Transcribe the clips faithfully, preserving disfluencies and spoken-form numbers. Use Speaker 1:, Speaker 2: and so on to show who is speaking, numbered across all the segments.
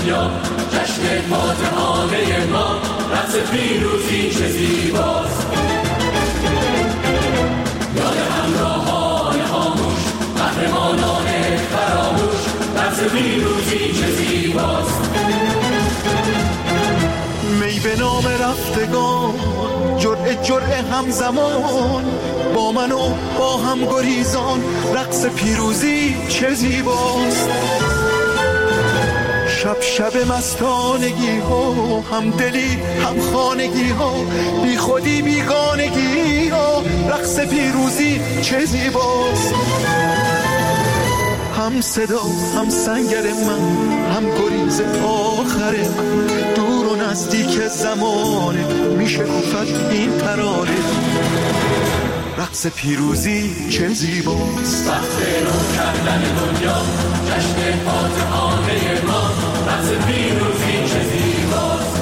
Speaker 1: دنیا، جشن فاتحانه ما، رقص پیروزی چه زیباست. یاد همراهان خاموش، قهرمانان فراموش، رقص پیروزی چه زیباست.
Speaker 2: می به نام رفتگان، جرعه جرعه همزمان، با من و با هم گریزان، رقص پیروزی چه زیباست. شب شب مستانگی ها، هم دلی هم خانگی ها، بی خودی بیگانگی ها، رقص پیروزی چه زیباست. هم صدا هم سنگر من، هم گریز آخر من، دور و نزدیک زمانه میشه گفت این ترانه، رقص پیروزی چه زیباست.
Speaker 1: وقت رو کردن دنیا، جشن فاتحانه ما، رقص پیروزی چه زیباست.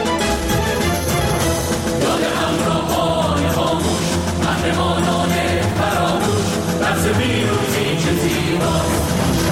Speaker 1: یاد همراهان خاموش، قهرمانان فراموش، رقص پیروزی چه زیباست.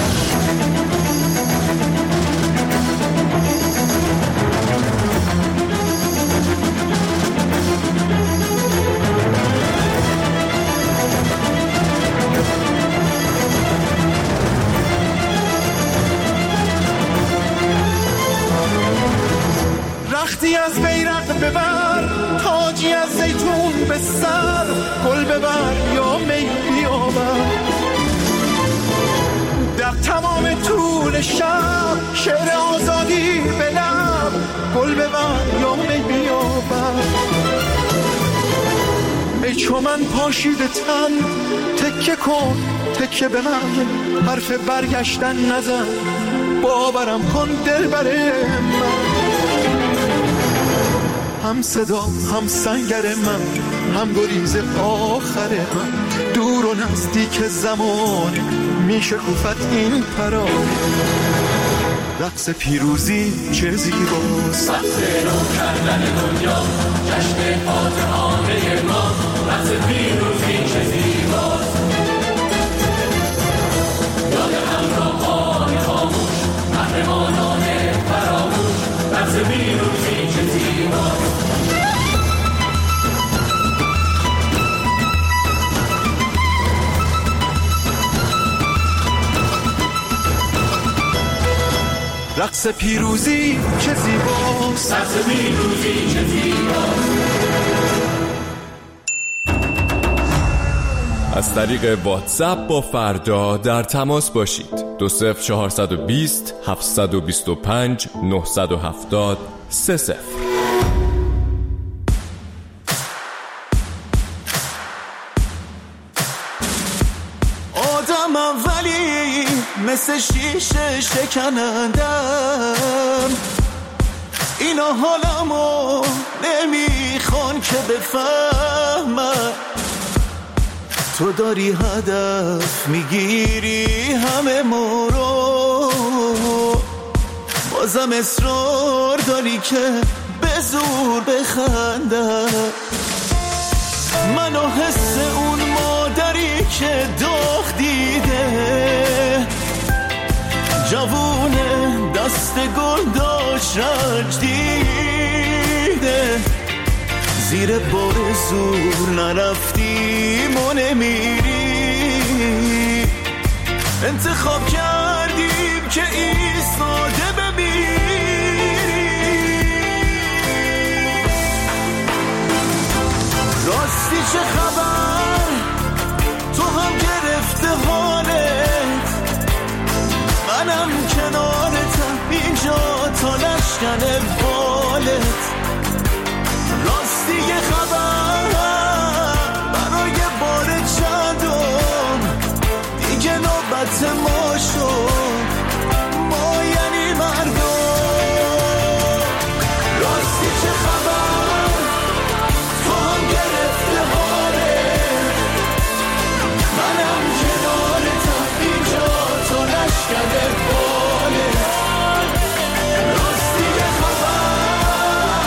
Speaker 2: رختی از بیرق ببر، تاجی از زیتون به سر، گل ببر یا می بیاور، در تمام طول شب شعر آزادی به لب، گل ببر یا می بیاور. ای چو من پاشیده تن، تکه کن تکه به من، حرف برگشتن نزن، باورم کن دل بر من. هم صدا هم سنگر من، هم گریز آخر من، دور و نزدیک زمانه میشه گفت این ترانه، رقص پیروزی چه زیباست.
Speaker 1: وقت رو کردن دنیا، جشن فاتحانه ما، رقص پیروزی چه زیباست. یاد همراهان خاموش، قهرمانان فراموش، رقص پیروزی چه زیباست.
Speaker 2: رقص پیروزی چه زیباست.
Speaker 1: رقص پیروزی چه زیباست.
Speaker 3: از طریق واتساپ با فردا در تماس باشید. دو صفر چهارصد و بیست هفتصد و بیست و پنج نهصد و هفتاد سه صفر.
Speaker 2: آدم اولی مثل شیشه شکنندم، اینا حالمو نمیخوان که بفهمم، تو داری هدف میگیری همه ما رو، بازم اصرار داری که به زور بخندم. منو حس اون مادری که داغ دیده، جوونه دست گل داشت رنج دیده، زیر بار زور نرفتیم و نمیری، انتخاب کردیم که ایستاده بمیری. راستی چه خبر، تو هم گرفته حالت، منم کنارتم اینجا تا لشکن بالت. راستی یه خبر برای بار چندم، دیگه نوبت ما شد، ما یعنی مردم. راستی چه خبر، تو هم گرفته حالت، منم کنارتم اینجا تا لشکن بالت. راستی یه خبر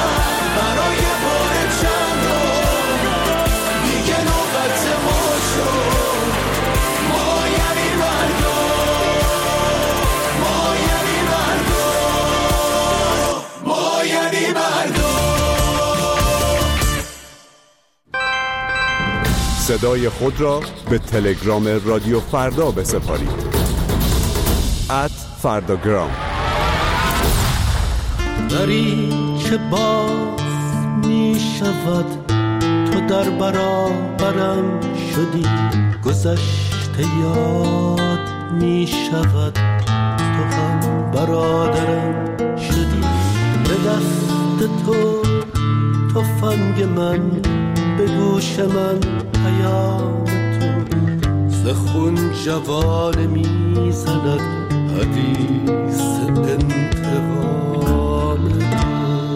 Speaker 4: صدای خود را به تلگرام رادیو فردا بسپارید. ات فرداگرام.
Speaker 5: دری که باز می شود، تو در برابرم شدی، گذشته یاد می شود، تو هم برادرم شدی. به دست تو تفنگ من، به گوش من پیام تو، ز خون جوانه می زند حدیث انتقام تو.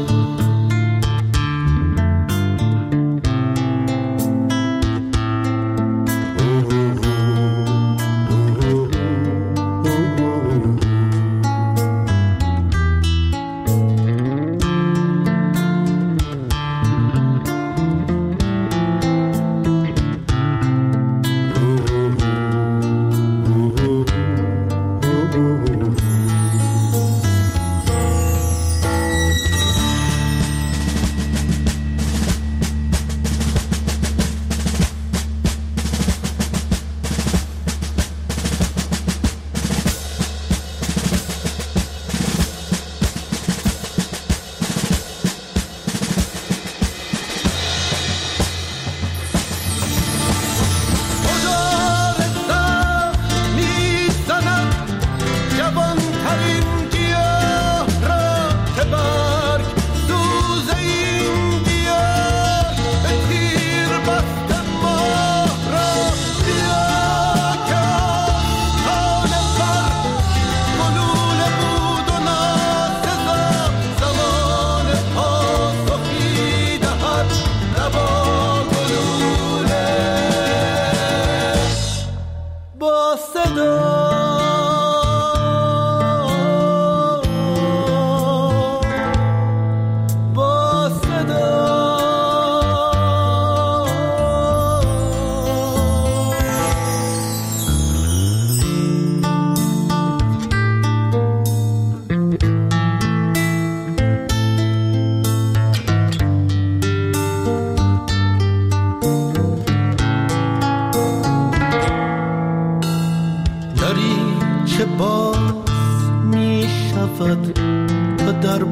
Speaker 5: تو در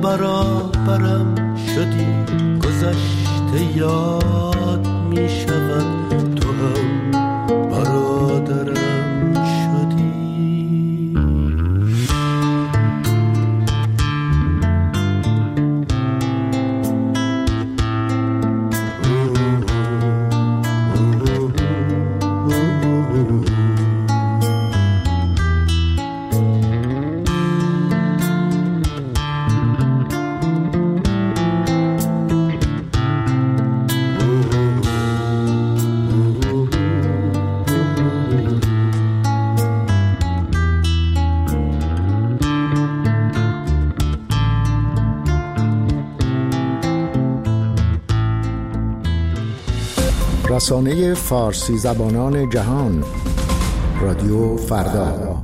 Speaker 5: برابرم شدی، گذشته یاد می شود، تو هم برادرم شدی.
Speaker 6: رسانه فارسی زبانان جهان، رادیو فردا.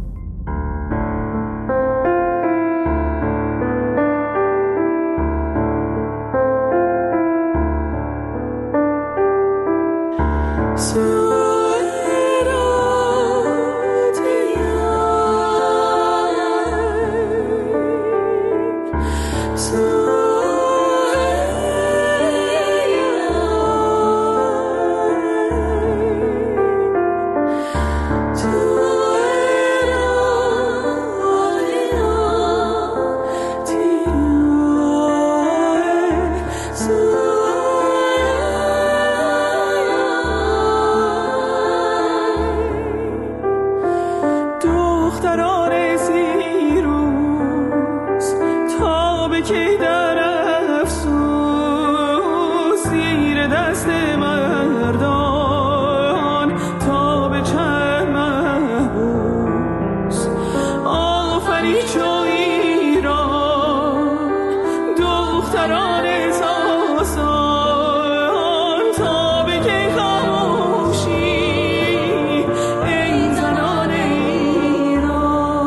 Speaker 7: ایران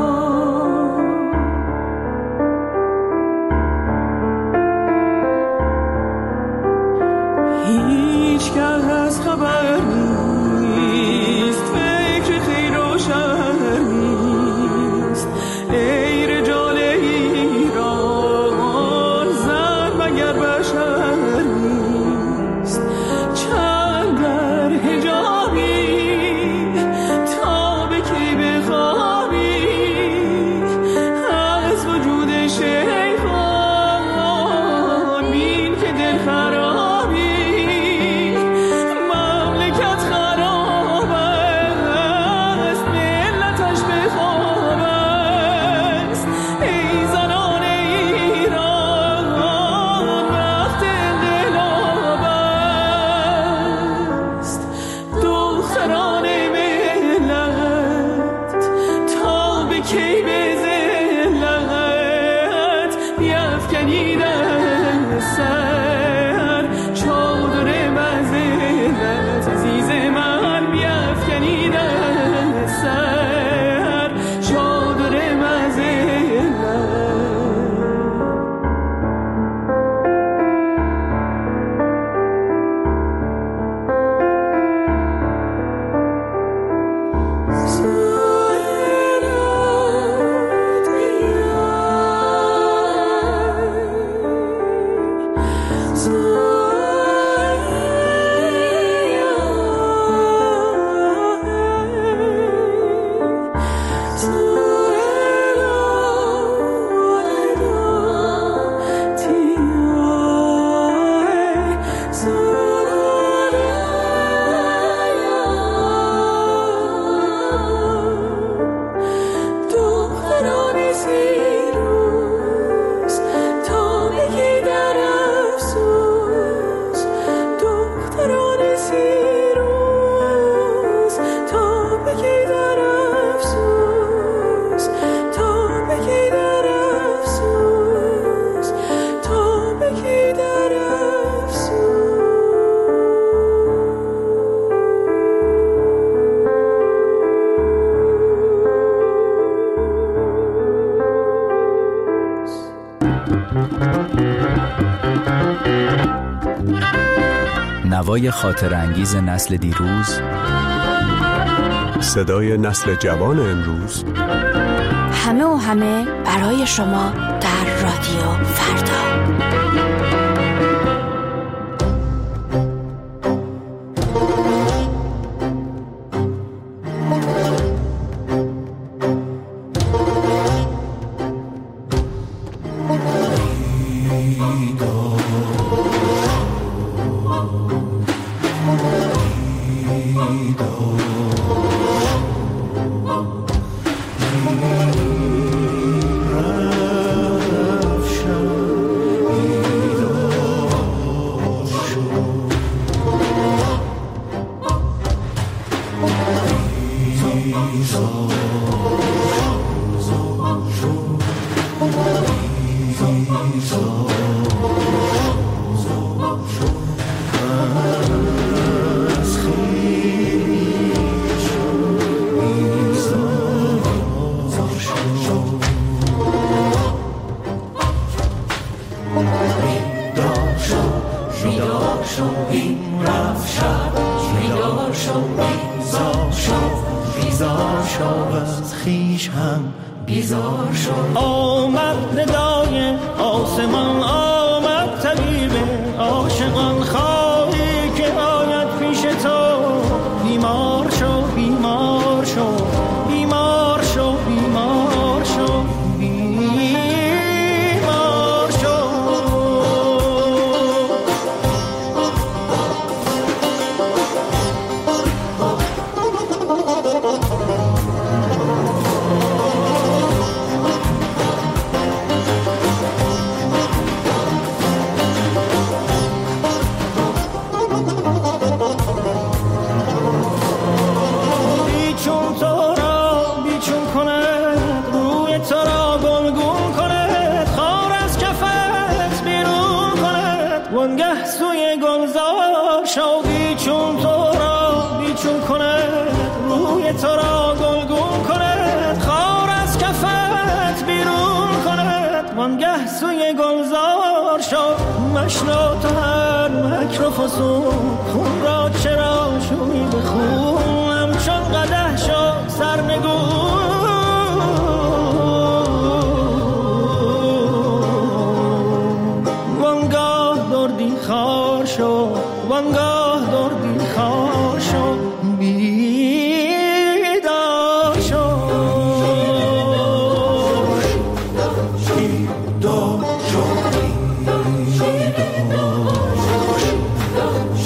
Speaker 7: نوای خاطر انگیز نسل دیروز،
Speaker 4: صدای نسل جوان امروز،
Speaker 8: همه و همه برای شما در رادیو فردا.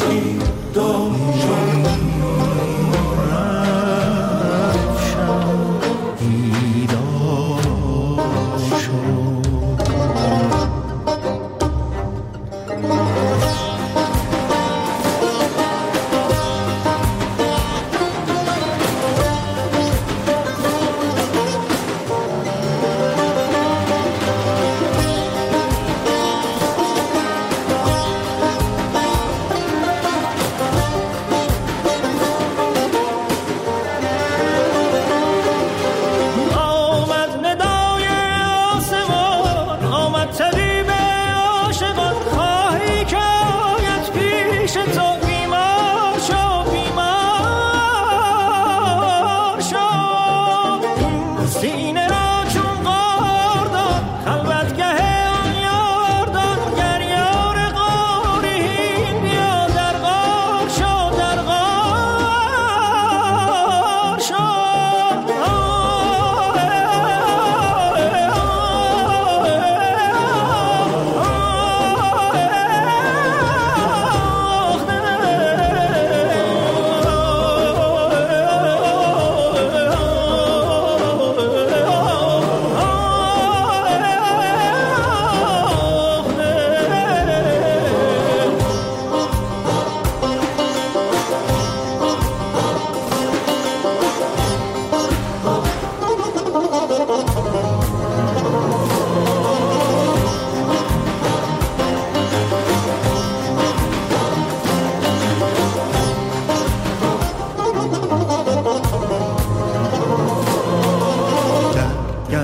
Speaker 5: Show.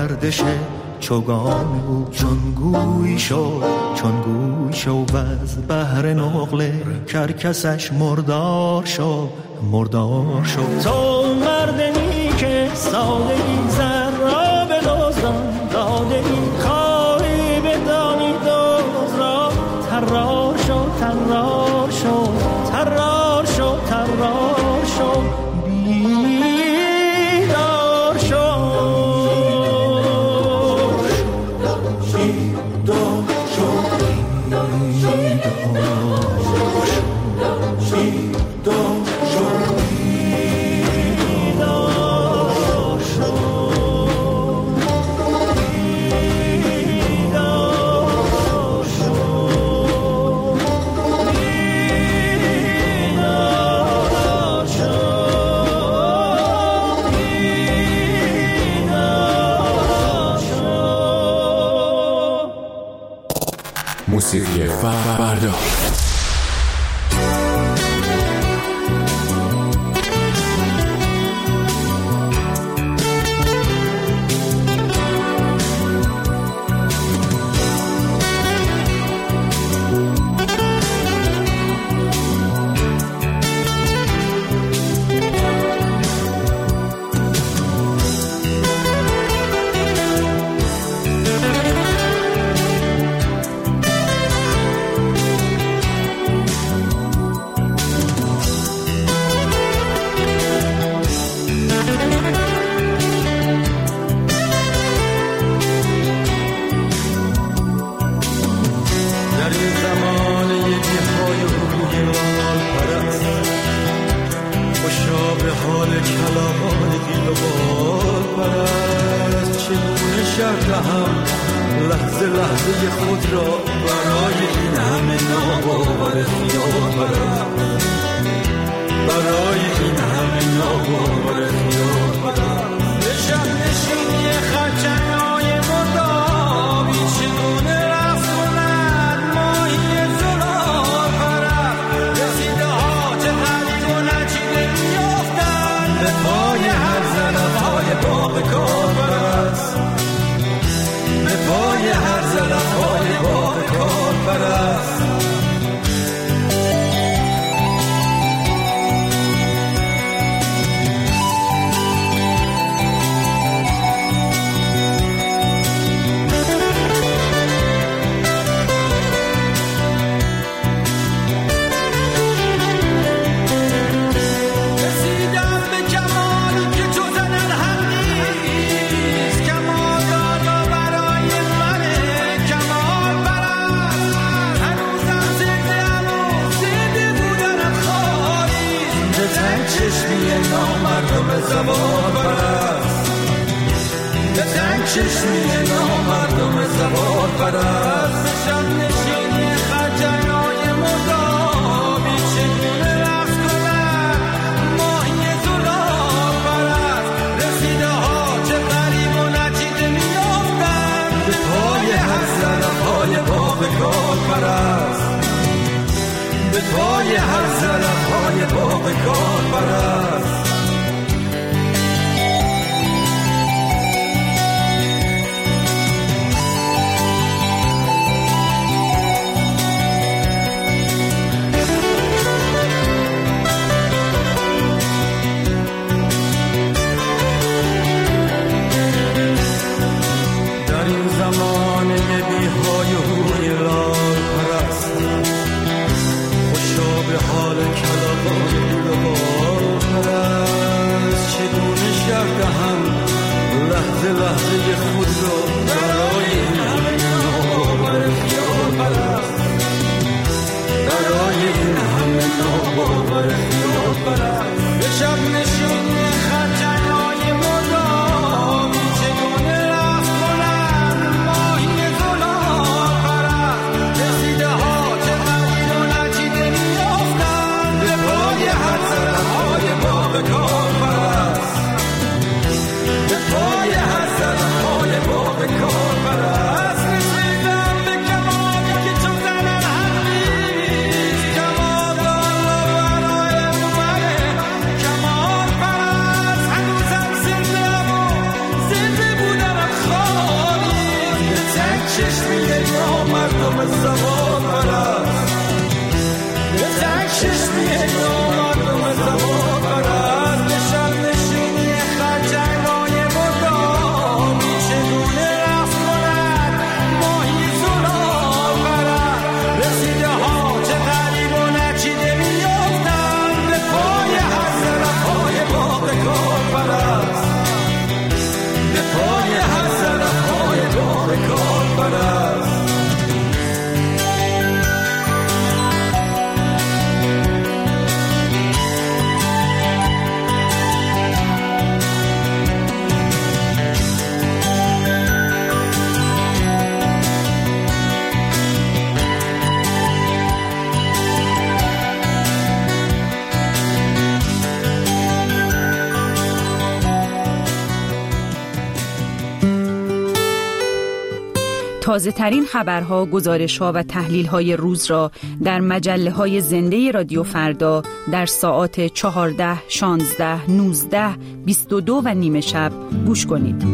Speaker 2: گردش چوگان او. چون گوی شد چون گوی شد و از بحر نقله کرکسش مردار شد مردار شد. تو مردنی که سادگی زر را به دزدان داده ای، خواهی بدانی دوز را ترار شد ترار شد ترار شد ترار شد بیدار شد بیدار شد بیدار شد
Speaker 3: موسیقی فردا.
Speaker 2: لحظه لحظه خود را برای این همه ناباور خیال برم، برای این همه ناباور خیال برم. به شب نشینی خرچنگ‌های مردابی چگونه رفت کند ماهی زلال برم. رسیده ها چه غریب و نچیده میافتند به پای هر زلف‌های باغ کارپرست، به پای هر زلف‌های باغ کارپرست. زبان پرست، به تنگ چشمی نامردم زبان پرست. شب نشینی خرچنگ‌های مردابی چگونه رفت کند ماهی زلال پرست. رسیده ها چه غریب و نچیده میافتند به پای هر زلف‌های باغ کارپرست، به پای هر زلف‌های باغ کارپرست. حال کلام
Speaker 9: چشمی یا مردم زبان پرست، به تک چشمی یا مردم زبان پرست، به شب نشینی خرچنگای بردانی چگونه رفت کند ماهی زلال پرست. رسیده ها چه غریب و نچیده میافتند به پای هر طرفهای باغ کار پرست، به پای هر طرفهای باغ کار پرست.
Speaker 10: تازه ترین خبرها، گزارش‌ها و تحلیل‌های روز را در مجله‌های زنده رادیو فردا در ساعات چهارده، شانزده، نوزده، بیست و دو و نیمه شب گوش کنید.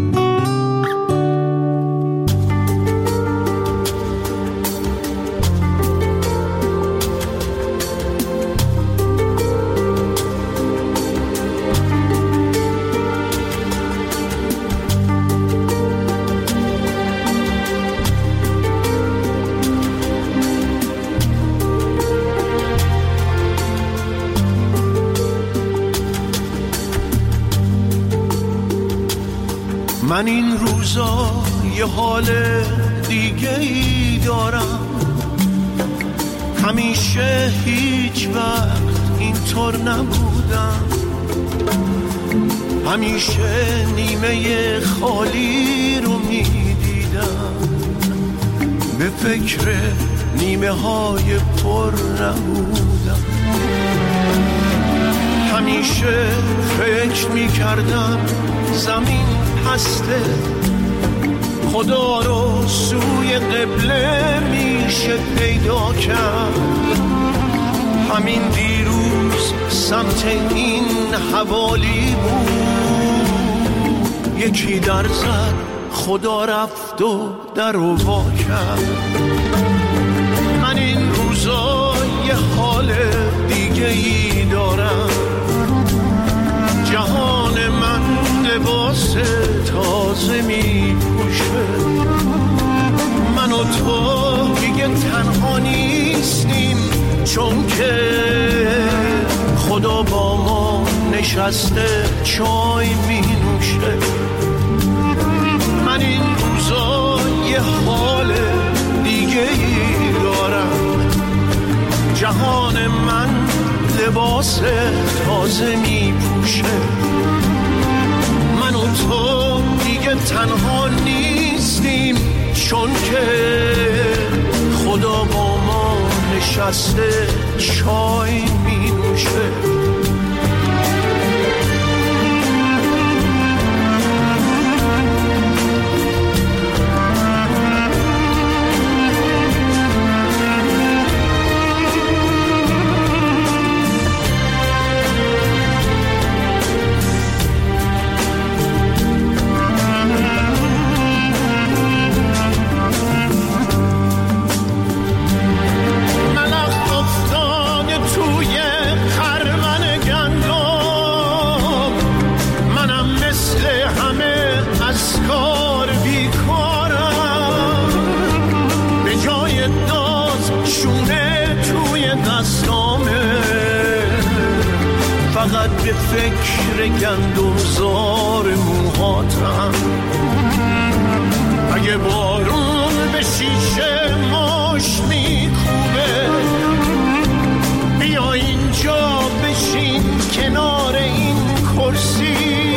Speaker 5: من این روزا یه حال دیگه ای دارم، همیشه هیچ وقت اینطور نبودم، همیشه نیمه خالی رو میدیدم، به فکر نیمه های پر نبودم، همیشه فکر میکردم زمین هسته، خدا رو سوی قبله میشه پیدا کرد، همین دیروز سمت این حوالی بود، یکی در زد خدا رفت و در رو وا کرد. من این روزا یه حال دیگه ای دارم، جهان من لباس تازه می پوشه، من و تو دیگه تنها نیستیم، چون که خدا با ما نشسته چای می نوشه. من این روزا یه حال دیگه ای دارم، جهان من لباس تازه می پوشه، من و تو دیگه تنها نیستیم، چون که خدا با ما نشسته چای می نوشه. فقط به فکر گندمزار موهاتم، اگه بارون به شیشه ماش میکوبه، بیا اینجا بشین کنار این کرسی،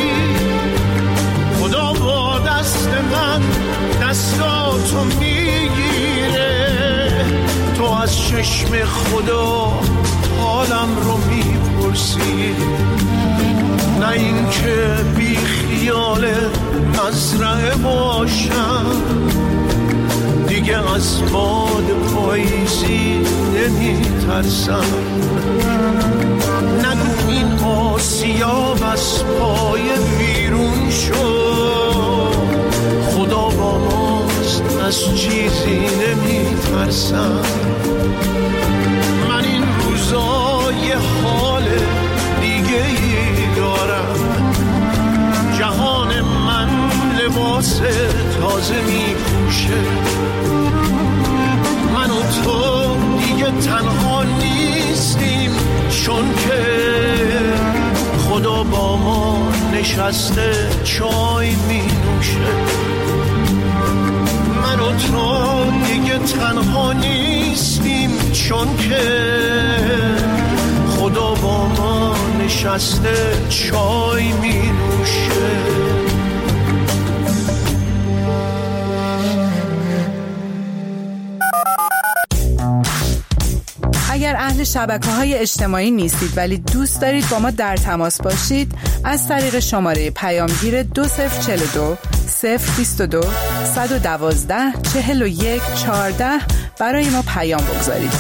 Speaker 5: خدا با دست من دستاتو میگیره، تو از چشم خدا حالم رو میپرسی، نه این که بی خیال مزرعه باشم، دیگه از باد پاییزی نمیترسم، نگو این آسیاب از پای بیرون شد، خدا با ماست از چیزی نمیترسم. من این روزا یه حال دیگه ای دارم. جهان من لباس تازه میپوشه. من و تو دیگه تنها نیستیم، چون که خدا با ما نشسته چای می نوشه. من و تو دیگه تنها نیستیم، چون که خدا با ما نشسته چای می نوشه.
Speaker 10: اگر اهل شبکه‌های اجتماعی نیستید ولی دوست دارید با ما در تماس باشید، از طریق شماره پیامگیر دو صفر چهل و دو صفر بیست و دو صد و دوازده چهل و یک چهارده برای ما پیام بگذارید.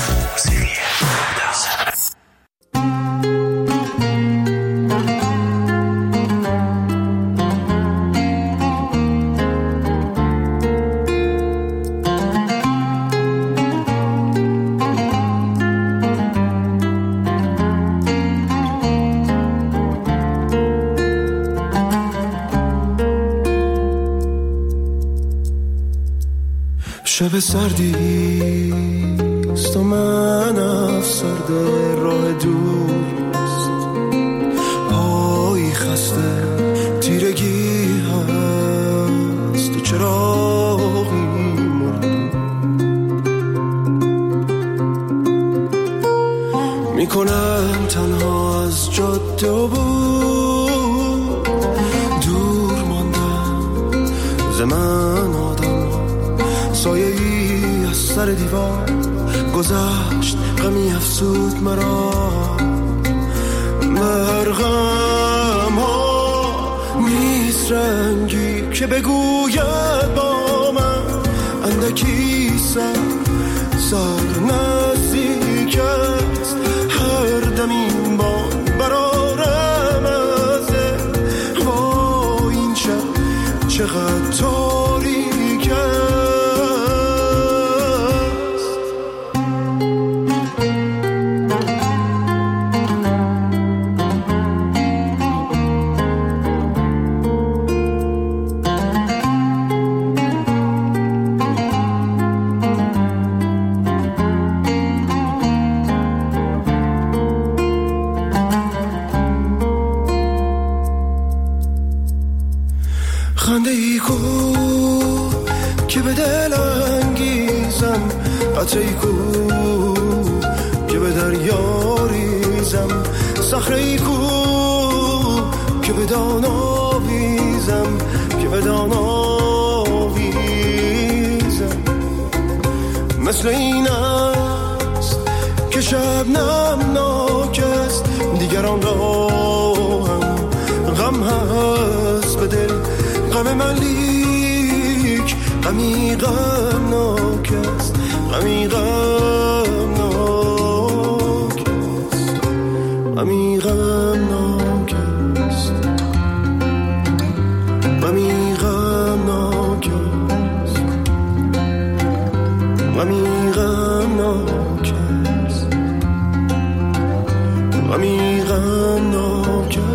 Speaker 5: شب سردیست و من افسرده راه دوست، پایی خسته تیرگی هست و چراغی مرد میکنم تنها از جاده و بود دور ماندم زمان آدم سایه ای از سر دیوار گذشت غمی افسود مرا مرغم ها نیست رنگی که بگوید با من اندکی سر سر نزدیک است هر دم این بان برارم ازه با این شب چقدر تاریک است. خنده ای کو که به دل انگیزم، قطره ای کو که به دریا ریزم، صخره ای کو که به دان آویزم، که به دان آویزم. مثل این است که شبنم ناک است، دیگران را هم غم هست به دل، غم من لیک غمی غمناک است، غمی غمناک است، غمی غمناک است، غمی غمناک است، غمی غمناک است، غمی غمناک است.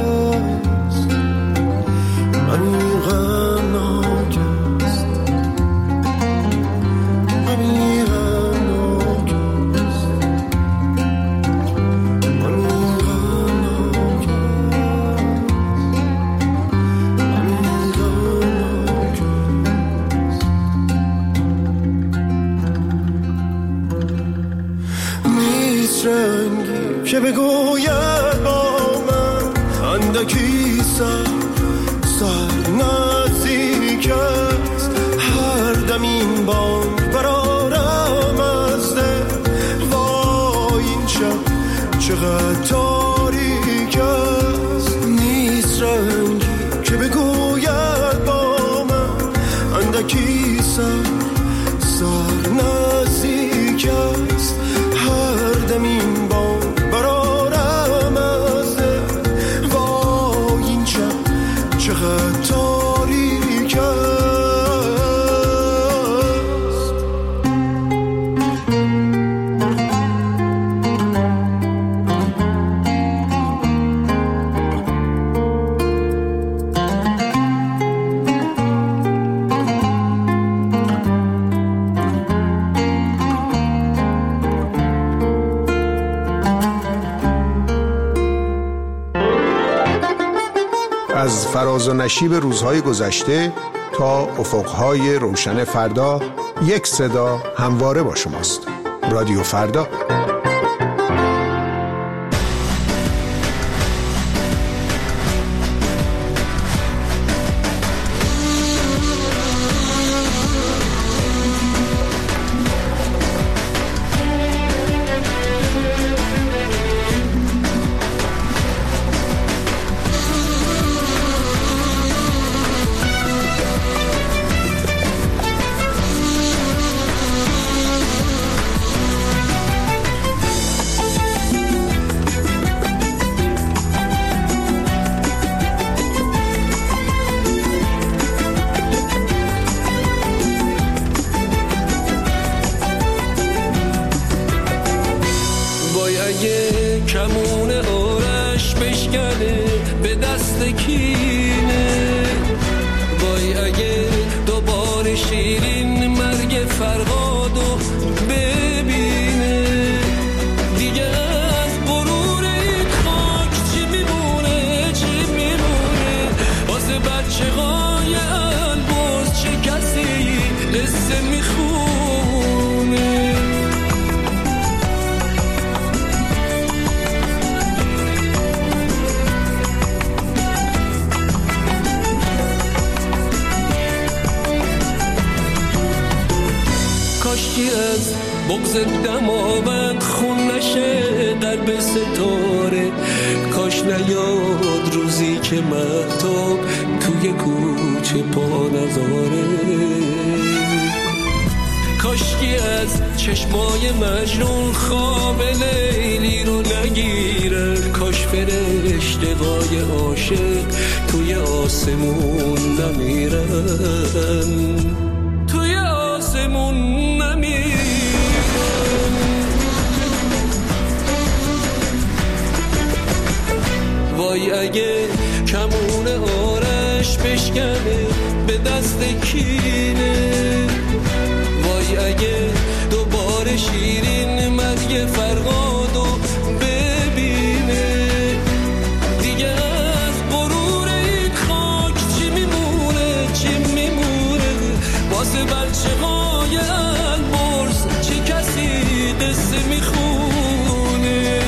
Speaker 5: که بگوید با من اندکی سر سر نزدیک است هر دم این بانگ برارم از دل وای این شب چقدر تاریک است. نیست رنگی که بگوید با من اندکی سر سر نزدیک است هر دم این بانگ برارم از دل وای این شب چقدر تاریک است.
Speaker 11: فراز و نشیب روزهای گذشته تا افقهای روشن فردا، یک صدا همواره با شماست. رادیو فردا.
Speaker 12: بغض دماوند خون نشه در به ستاره، کاش نیاد روزی که مهتاب توی کوچه پا نذاره، کاشکی از چشمای مجنون خواب لیلی رو نگیره، کاش فرشته‌های عاشق توی آسمون نمیرن، توی آسمون نمیرن. وای اگه کمون آرش بشکنه به دست کینه، وای اگه دوباره شیرین مرگ فرهادو ببینه، دیگه از غرور این خاک چی میمونه، چی میمونه واسه بچه های البرز، چه کسی قصه میخونه.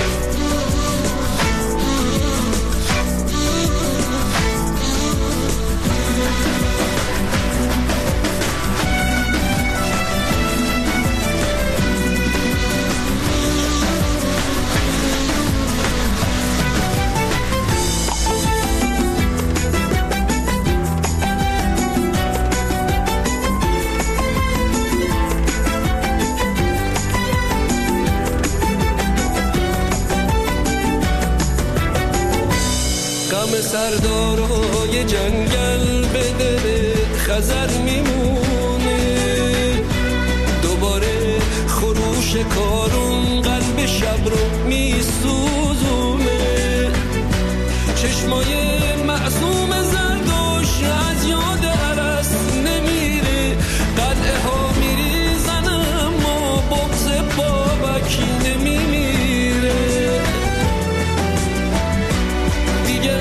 Speaker 12: سردارای جنگل به دل خزر میمونه، دوباره خروش کارون قلب شب رو میسوزونه، چشمای معصوم زردوش از یاد عرس نمیره، قلعه ها میریزن اما بغض بابکی نمیمیره، دیگه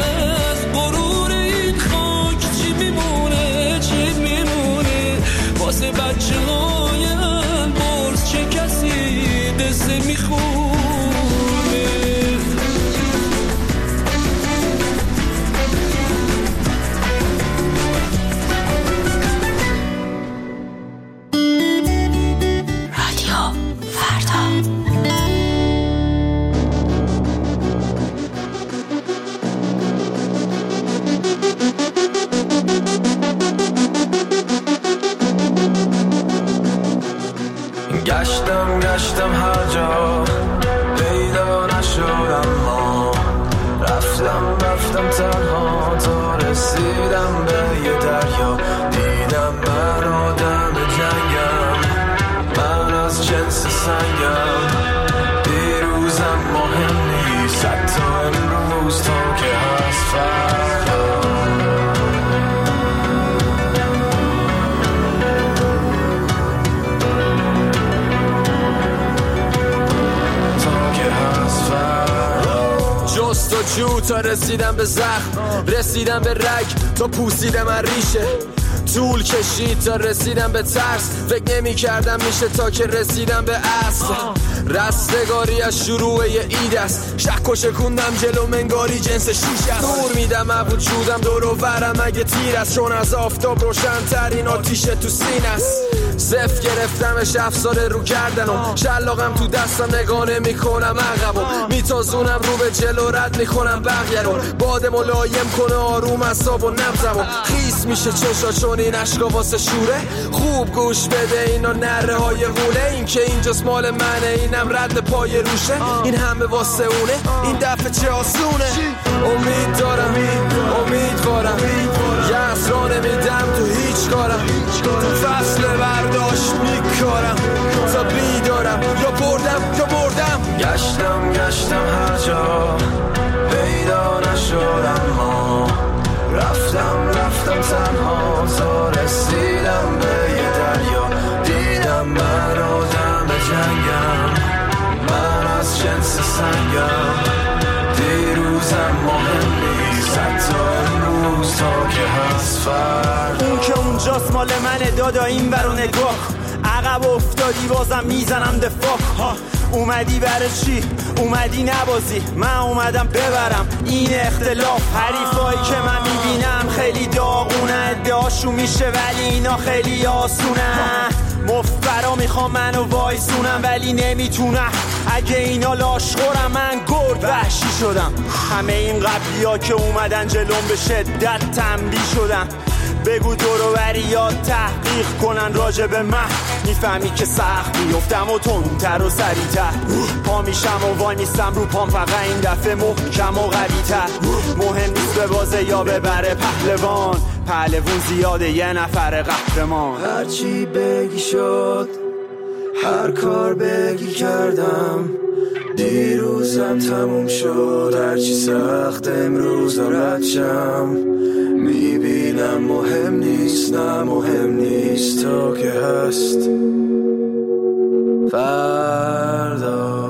Speaker 12: واسه بچه های البرز چه کسی قصه میخونه.
Speaker 8: رادیو فردا.
Speaker 13: گشتم گشتم هر جا پیدا نشد، اما رفتم رفتم تنها تا رسیدم به یه دریا، دیدم من آدم جنگم، من از جنس سنگم، دیروزم مهم نیست حتی امروز تا که هست فردا. تا رسیدم به زخم، رسیدم به رگ تا پوسیدم من ریشه. طول کشید تا رسیدم به ترس، فکر نمی کردم میشه تا که رسیدم به اصل. رستگاری از شروع یه اید است، شک و شکوندم جلو منگاری جنس شیش است. دور میدم من وجودم دور و برم اگه تیر است، چون از آفتاب روشن ترین آتیش تو سین است. صف گرفتمش افساره رو کردنم، شلاقم تو دستم نگانه میکنم عقبم، میتازونم رو به جلو رد میکنم بقیه رو. باد ملایم کنه آروم اعصاب و نبضمو، خیس میشه چشا چون این عشقا واسه شوره. خوب گوش بده اینا نره های غوله، این که اینجاست مال منه اینم رد پای روشه. این همه واسه اونه این دفعه چه آسونه. امید دارم امیدوارم یه اسرانه میدم تو هیچ کارم، تو فصل برداشت میکارم تا بیدارم یا بردم یا بردم. گشتم گشتم هر جا پیدا نشدم، ما رفتم رفتم تنها تا رسیدم به یه دریا. دیدم من آدم به جنگم، من از جنس سنگم. دیروزم مهم نیست حتی امروز تا که هست فردا.
Speaker 14: اون که اونجاست مال منه دادا این برو نگاه، عقب افتادی بازم میزنم دفاع. ها اومدی برای چی؟ اومدی نبازی، من اومدم ببرم این اختلاف. حریفایی که من میبینم خیلی داغونه، ادعاشو میشه ولی اینا خیلی آسونه. مفبرا میخوام منو وایسونم ولی نمیتونم، اگه اینا لاشخورم من گرد وحشی شدم. همه این قبلی ها که اومدن جلوم به شدت تنبیه شدن. بگو دورو بریات تحقیق کنن راجع به من، میفهمی که سخت بیفتم و تندتر و سریعتر. پا میشم و وای میستم رو پام، فقط این دفعه محکم و قوی‌تر. مهم نیست به بازه یا ببره پهلوان، پهلوون زیاده یه نفر قهرمان.
Speaker 13: هرچی بگی شد هر کار بگی کردم، دیروزم تموم شد. هرچی سخت امروز رد شم، میبینم مهم نیست نه مهم نیست تا که هست فردا.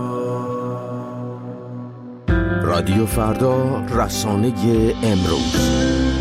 Speaker 6: رادیو فردا، رسانه امروز.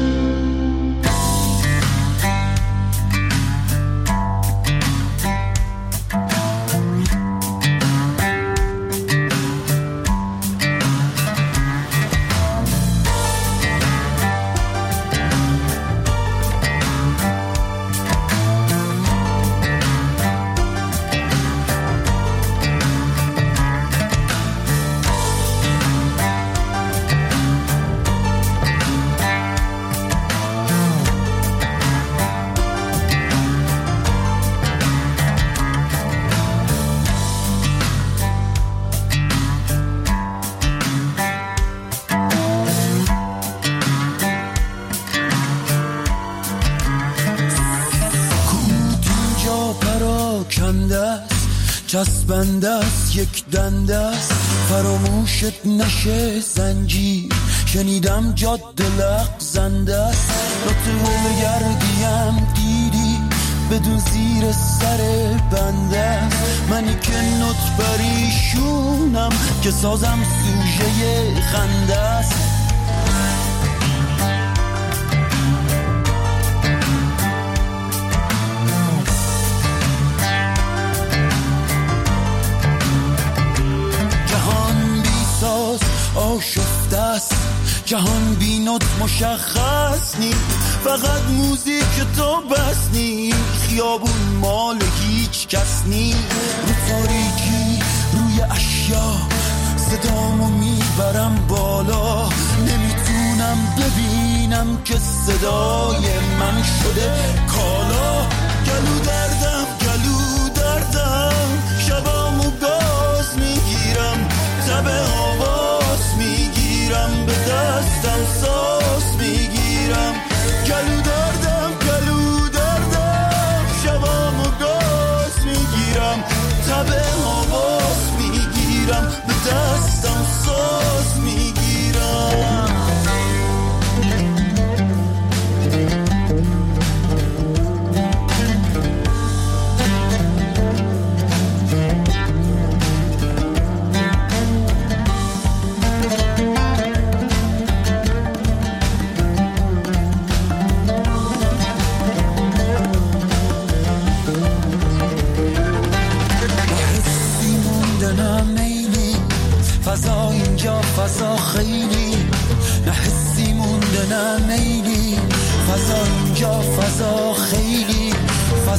Speaker 15: چسبنده است یک دنده است، فراموشت نشه زنجیر. شنیدم جاده لغزنده است، نطفه گردیم دیدی بدون زیر سر بنده است. منی که نط پریشونم که سازم سوژه خنده است. آشفته است جهان بی نوت مشخص نی، فقط موزیک تو بس نی. خیابون مال هیچ کس نی، رو تاریکی روی اشیا صدامو میبرم بالا. نمیتونم ببینم که صدای من شده کالا. گلو دردم گلو دردم شبامو گاز میگیرم، تب آواز میگیرم، به دستم ساز میگیرم. گلو دردم گلو دردم شبامو گاز میگیرم، تب آواز میگیرم، به دستم ساز میگیرم.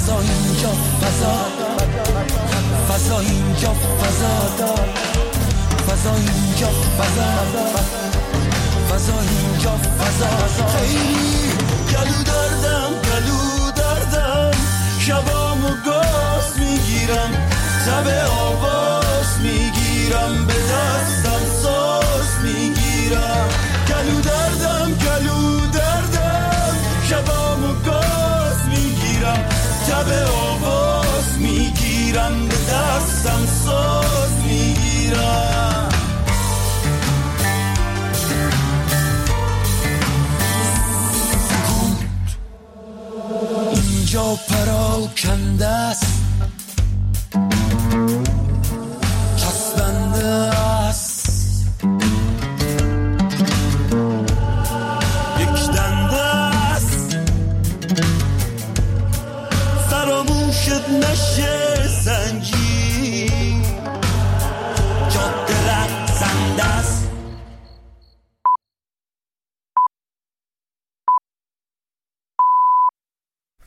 Speaker 15: فضا اینجا فضا فضا اینجا فضا فضا اینجا فضا فضا اینجا فضا خیلی گلو دردم گلو دردم شبامو گاز میگیرم شب آواز میگیرم به دستم ساز میگیرم گلو دردم گلو دردم شبامو گاز میگیرم شب آواز میگیرم به دستم ساز میگیرم اینجا پراکنده است چسبنده است یک دنده است فراموشت نشه زنجیر